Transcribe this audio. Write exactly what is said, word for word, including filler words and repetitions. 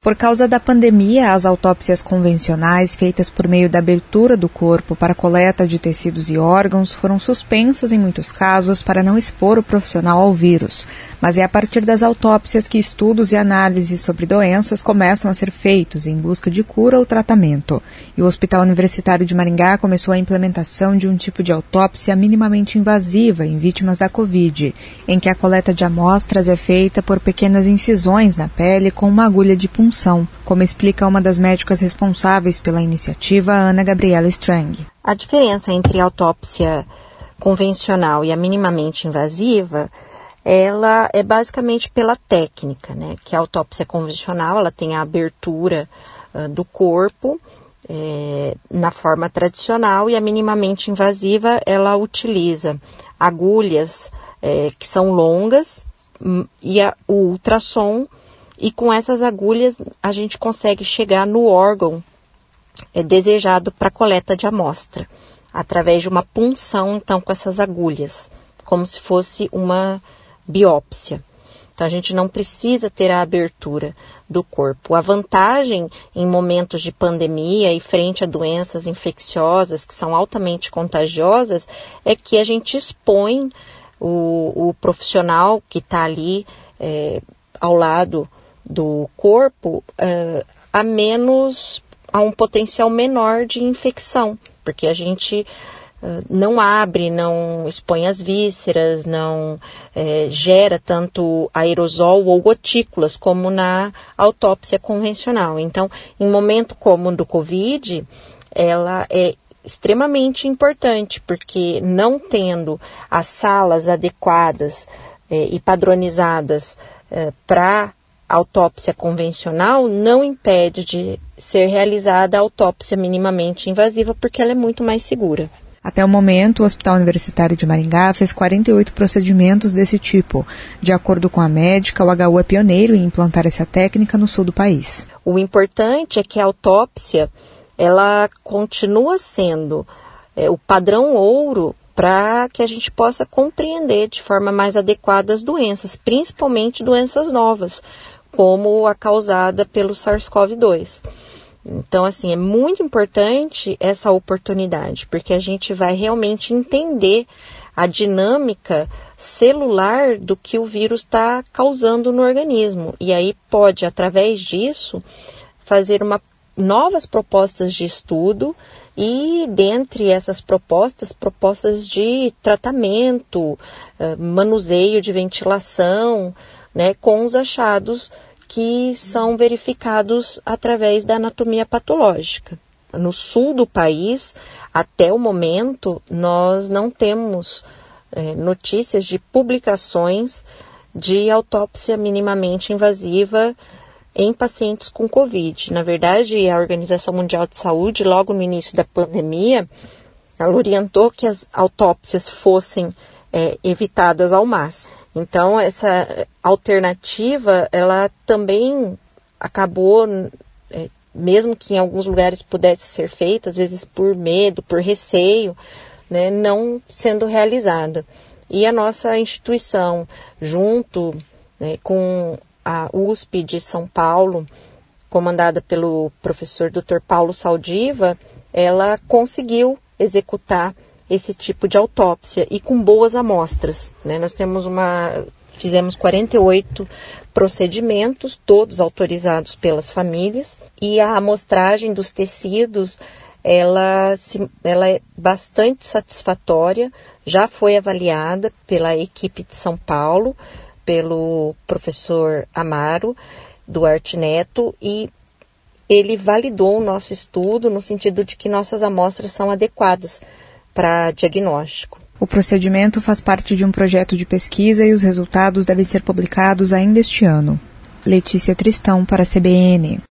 Por causa da pandemia, as autópsias convencionais feitas por meio da abertura do corpo para coleta de tecidos e órgãos foram suspensas em muitos casos para não expor o profissional ao vírus. Mas é a partir das autópsias que estudos e análises sobre doenças começam a ser feitos em busca de cura ou tratamento. E o Hospital Universitário de Maringá começou a implementação de um tipo de autópsia minimamente invasiva em vítimas da Covid, em que a coleta de amostras é feita por pequenas incisões na pele com uma agulha de punção, como explica uma das médicas responsáveis pela iniciativa, Ana Gabriela Strang. A diferença entre a autópsia convencional e a minimamente invasiva, ela é basicamente pela técnica, né? Que a autópsia convencional, ela tem a abertura uh, do corpo é, na forma tradicional, e a minimamente invasiva, ela utiliza agulhas é, que são longas e a, o ultrassom. E com essas agulhas a gente consegue chegar no órgão é, desejado para coleta de amostra, através de uma punção, então, com essas agulhas, como se fosse uma biópsia. Então a gente não precisa ter a abertura do corpo. A vantagem em momentos de pandemia e frente a doenças infecciosas que são altamente contagiosas é que a gente expõe o, o profissional que está ali é, ao lado do corpo uh, a menos, a um potencial menor de infecção, porque a gente uh, não abre, não expõe as vísceras, não uh, gera tanto aerosol ou gotículas como na autópsia convencional. Então, em momento como o do Covid, ela é extremamente importante, porque não tendo as salas adequadas uh, e padronizadas uh, para autópsia convencional, não impede de ser realizada a autópsia minimamente invasiva, porque ela é muito mais segura. Até o momento, o Hospital Universitário de Maringá fez quarenta e oito procedimentos desse tipo. De acordo com a médica, o H U é pioneiro em implantar essa técnica no sul do país. O importante é que a autópsia, ela continua sendo é, o padrão ouro para que a gente possa compreender de forma mais adequada as doenças, principalmente doenças novas, como a causada pelo SARS-CoV dois. Então, assim, é muito importante essa oportunidade, porque a gente vai realmente entender a dinâmica celular do que o vírus está causando no organismo. E aí pode, através disso, fazer uma, novas propostas de estudo e, dentre essas propostas, propostas de tratamento, manuseio de ventilação, né, com os achados que são verificados através da anatomia patológica. No sul do país, até o momento, nós não temos é, notícias de publicações de autópsia minimamente invasiva em pacientes com Covid. Na verdade, a Organização Mundial de Saúde, logo no início da pandemia, ela orientou que as autópsias fossem é, evitadas ao máximo. Então, essa alternativa, ela também acabou, é, mesmo que em alguns lugares pudesse ser feita, às vezes por medo, por receio, né, não sendo realizada. E a nossa instituição, junto, né, com a U S P de São Paulo, comandada pelo professor doutor Paulo Saldiva, ela conseguiu executar esse tipo de autópsia e com boas amostras, né? Nós temos uma, fizemos quarenta e oito procedimentos, todos autorizados pelas famílias, e a amostragem dos tecidos, ela, se, ela é bastante satisfatória, já foi avaliada pela equipe de São Paulo, pelo professor Amaro Duarte Neto, e ele validou o nosso estudo no sentido de que nossas amostras são adequadas para diagnóstico. O procedimento faz parte de um projeto de pesquisa e os resultados devem ser publicados ainda este ano. Letícia Tristão, para a C B N.